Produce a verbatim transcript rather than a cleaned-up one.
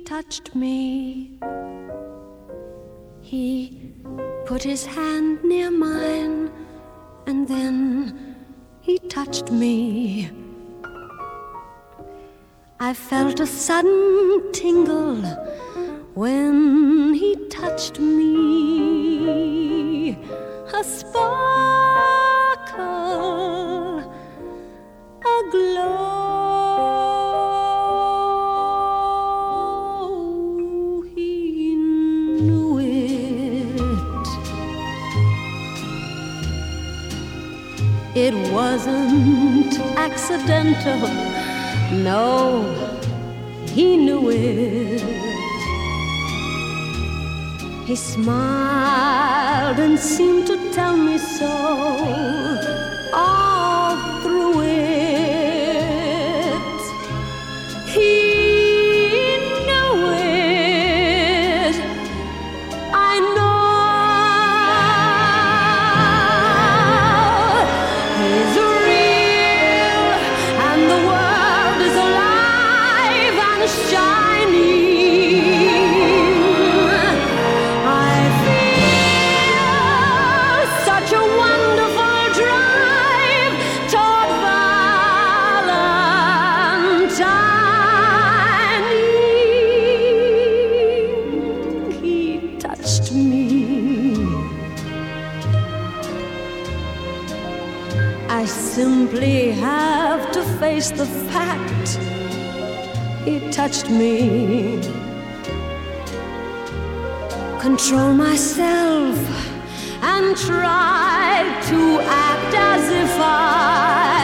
touched me. He put his hand near mine, and then he touched me. I felt a sudden tingle when he touched me. A sparkle, a glow. He knew it. It wasn't accidental. No, he knew it. He smiled and seemed to tell me so all through it. He knew it. I know he's real, and the world is alive and shining. I simply have to face the fact he touched me. Control myself and try to act as if I